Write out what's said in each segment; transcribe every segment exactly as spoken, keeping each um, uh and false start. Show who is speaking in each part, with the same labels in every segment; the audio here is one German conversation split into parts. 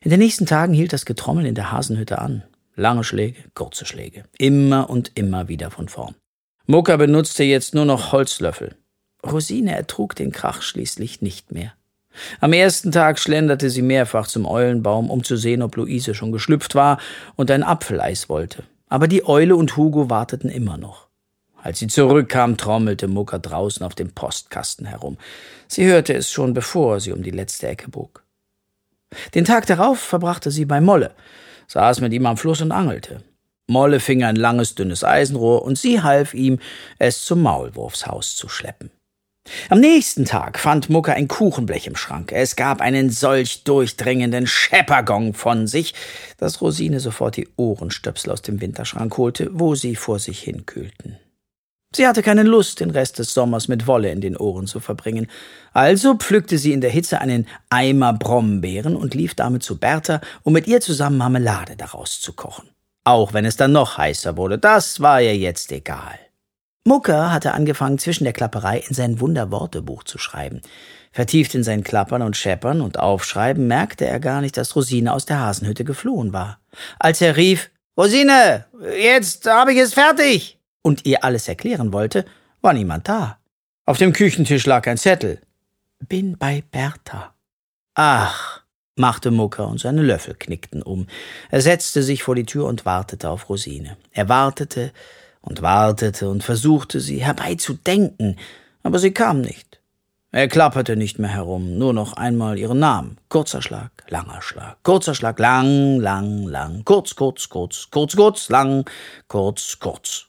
Speaker 1: In den nächsten Tagen hielt das Getrommel in der Hasenhütte an. Lange Schläge, kurze Schläge. Immer und immer wieder von vorn. Mucka benutzte jetzt nur noch Holzlöffel. Rosine ertrug den Krach schließlich nicht mehr. Am ersten Tag schlenderte sie mehrfach zum Eulenbaum, um zu sehen, ob Luise schon geschlüpft war und ein Apfeleis wollte. Aber die Eule und Hugo warteten immer noch. Als sie zurückkam, trommelte Mucka draußen auf dem Postkasten herum. Sie hörte es schon, bevor sie um die letzte Ecke bog. Den Tag darauf verbrachte sie bei Molle, saß mit ihm am Fluss und angelte. Molle fing ein langes, dünnes Eisenrohr und sie half ihm, es zum Maulwurfshaus zu schleppen. Am nächsten Tag fand Mucka ein Kuchenblech im Schrank. Es gab einen solch durchdringenden Scheppergong von sich, dass Rosine sofort die Ohrenstöpsel aus dem Winterschrank holte, wo sie vor sich hin kühlten. Sie hatte keine Lust, den Rest des Sommers mit Wolle in den Ohren zu verbringen. Also pflückte sie in der Hitze einen Eimer Brombeeren und lief damit zu Bertha, um mit ihr zusammen Marmelade daraus zu kochen. Auch wenn es dann noch heißer wurde, das war ihr jetzt egal. Mucka hatte angefangen, zwischen der Klapperei in sein Wunderwortebuch zu schreiben. Vertieft in sein Klappern und Scheppern und Aufschreiben merkte er gar nicht, dass Rosine aus der Hasenhütte geflohen war. Als er rief, »Rosine, jetzt habe ich es fertig!« und ihr alles erklären wollte, war niemand da. Auf dem Küchentisch lag ein Zettel. »Bin bei Bertha.« »Ach«, machte Mucka und seine Löffel knickten um. Er setzte sich vor die Tür und wartete auf Rosine. Er wartete und wartete und versuchte, sie herbeizudenken, aber sie kam nicht. Er klapperte nicht mehr herum, nur noch einmal ihren Namen. Kurzer Schlag, langer Schlag, kurzer Schlag, lang, lang, lang, kurz, kurz, kurz, kurz, kurz, lang, kurz, kurz.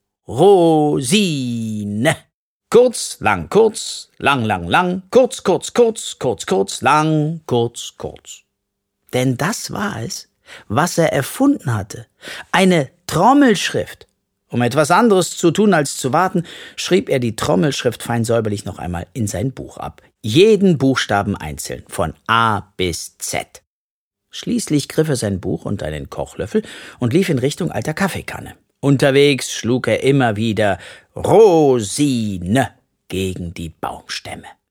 Speaker 1: Rosine. Kurz, lang, kurz, lang, lang, lang, kurz, kurz, kurz, kurz, kurz, lang, kurz, kurz. Denn das war es, was er erfunden hatte. Eine Trommelschrift. Um etwas anderes zu tun als zu warten, schrieb er die Trommelschrift fein säuberlich noch einmal in sein Buch ab. Jeden Buchstaben einzeln, von A bis Z. Schließlich griff er sein Buch und einen Kochlöffel und lief in Richtung alter Kaffeekanne. Unterwegs schlug er immer wieder Rosine gegen die Baumstämme.